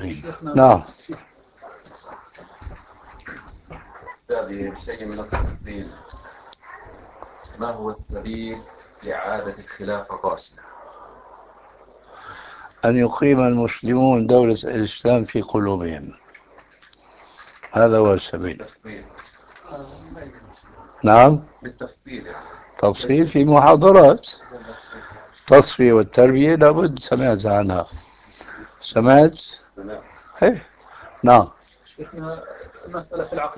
آمين. نعم. أستاذي بشيء من التفصيل، ما هو السبيل لإعادة الخلافة الراشدة؟ أن يقيم المسلمون دولة الإسلام في قلوبهم، هذا هو السبيل. بالتفصيل. نعم، بالتفصيل يعني. تفصيل في محاضرات التصفية والتربية لابد، سمعت عنها. سمعت؟ سمعت. إيه. نعم. شيخنا، المسألة في العقيدة